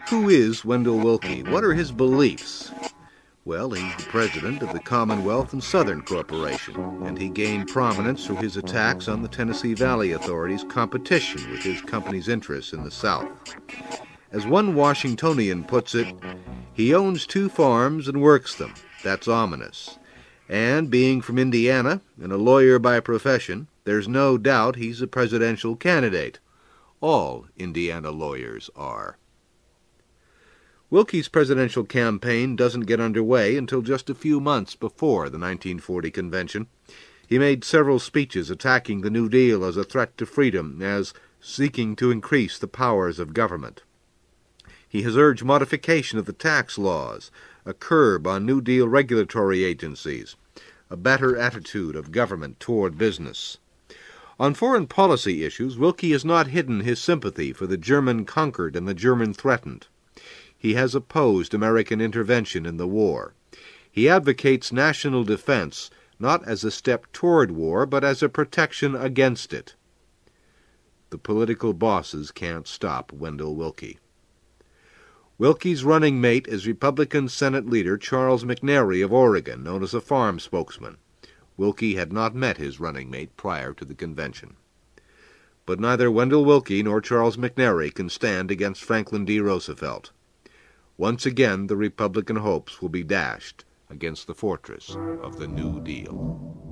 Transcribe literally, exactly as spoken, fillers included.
Who is Wendell Willkie? What are his beliefs? Well, he's the president of the Commonwealth and Southern Corporation, and he gained prominence through his attacks on the Tennessee Valley Authority's competition with his company's interests in the South. As one Washingtonian puts it, he owns two farms and works them. That's ominous. And being from Indiana and a lawyer by profession, there's no doubt he's a presidential candidate. All Indiana lawyers are. Willkie's presidential campaign doesn't get underway until just a few months before the nineteen forty convention. He made several speeches attacking the New Deal as a threat to freedom, as seeking to increase the powers of government. He has urged modification of the tax laws, a curb on New Deal regulatory agencies, a better attitude of government toward business. On foreign policy issues, Willkie has not hidden his sympathy for the German conquered and the German threatened. He has opposed American intervention in the war. He advocates national defense not as a step toward war, but as a protection against it. The political bosses can't stop Wendell Willkie. Willkie's running mate is Republican Senate leader Charles McNary of Oregon, known as a farm spokesman. Willkie had not met his running mate prior to the convention. But neither Wendell Willkie nor Charles McNary can stand against Franklin D. Roosevelt. Once again, the Republican hopes will be dashed against the fortress of the New Deal.